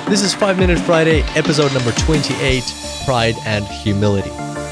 This is 5 Minute Friday, episode number 28, Pride and Humility.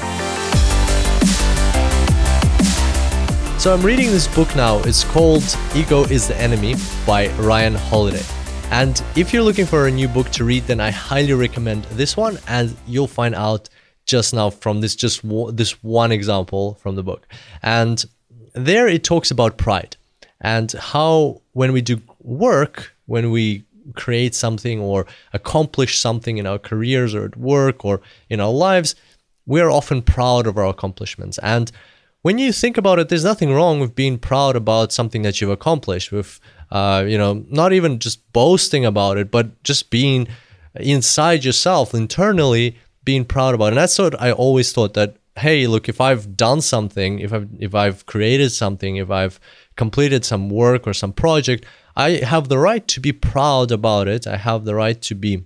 So I'm reading this book now. It's called Ego is the Enemy by Ryan Holiday. And if you're looking for a new book to read, then I highly recommend this one, and you'll find out just now from this one example from the book. And there it talks about pride and how when we do work, when we create something or accomplish something in our careers or at work or in our lives, we're often proud of our accomplishments. And when you think about it, there's nothing wrong with being proud about something that you've accomplished, with not even just boasting about it, but just being inside yourself, internally being proud about it. And that's what I always thought, that, hey, look, if I've done something, if I've created something, if I've completed some work or some project, I have the right to be proud about it. I have the right to be,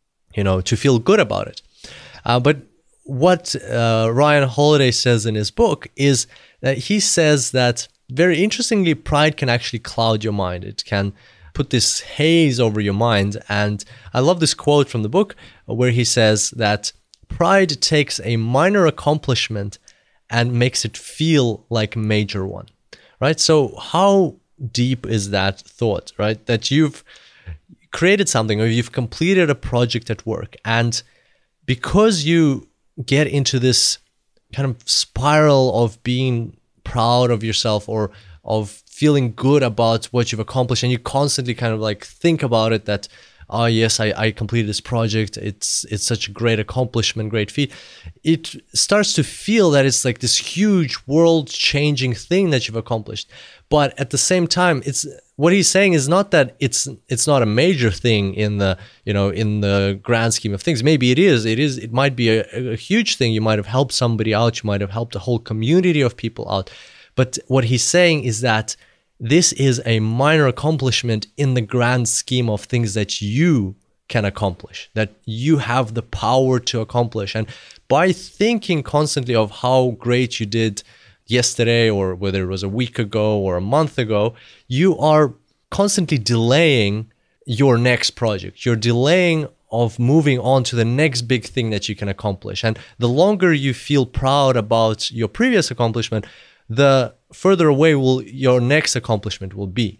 to feel good about it. But what Ryan Holiday says in his book is that he says that, very interestingly, pride can actually cloud your mind. It can put this haze over your mind. And I love this quote from the book where he says that pride takes a minor accomplishment and makes it feel like a major one, right? So how deep is that thought, right? That you've created something or you've completed a project at work, and because you get into this kind of spiral of being proud of yourself or of feeling good about what you've accomplished, and you constantly kind of like think about it, that, oh yes, I completed this project, it's such a great accomplishment, great feat. It starts to feel that it's like this huge world-changing thing that you've accomplished. But at the same time, it's what he's saying is not that it's not a major thing in the in the grand scheme of things. Maybe it is. It might be a huge thing. You might have helped somebody out. You might have helped a whole community of people out. But what he's saying is that this is a minor accomplishment in the grand scheme of things that you can accomplish, that you have the power to accomplish. And by thinking constantly of how great you did yesterday, or whether it was a week ago or a month ago, you are constantly delaying your next project. You're delaying of moving on to the next big thing that you can accomplish. And the longer you feel proud about your previous accomplishment, the further away your next accomplishment will be.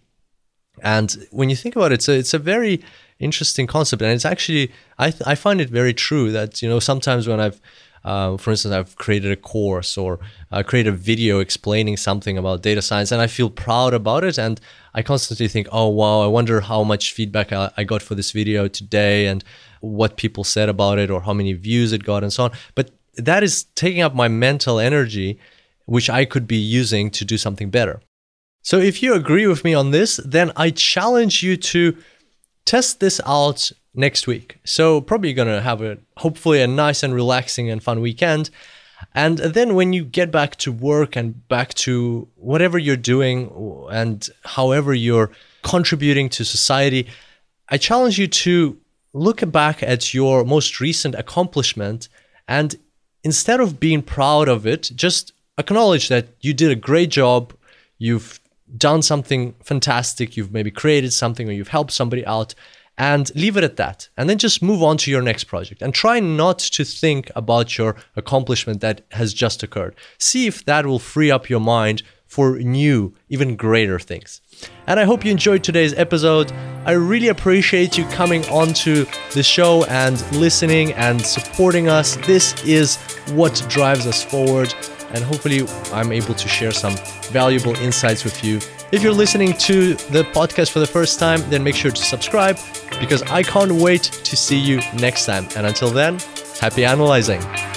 And when you think about it, it's a very interesting concept. And it's actually, I find it very true that, sometimes when for instance, I've created a course or created a video explaining something about data science, and I feel proud about it. And I constantly think, oh, wow, I wonder how much feedback I got for this video today and what people said about it or how many views it got and so on. But that is taking up my mental energy, which I could be using to do something better. So if you agree with me on this, then I challenge you to test this out next week. So probably going to have hopefully a nice and relaxing and fun weekend. And then when you get back to work and back to whatever you're doing and however you're contributing to society, I challenge you to look back at your most recent accomplishment, and instead of being proud of it, just acknowledge that you did a great job, you've done something fantastic, you've maybe created something or you've helped somebody out, and leave it at that. And then just move on to your next project and try not to think about your accomplishment that has just occurred. See if that will free up your mind for new, even greater things. And I hope you enjoyed today's episode. I really appreciate you coming onto the show and listening and supporting us. This is what drives us forward. And hopefully I'm able to share some valuable insights with you. If you're listening to the podcast for the first time, then make sure to subscribe, because I can't wait to see you next time. And until then, happy analyzing.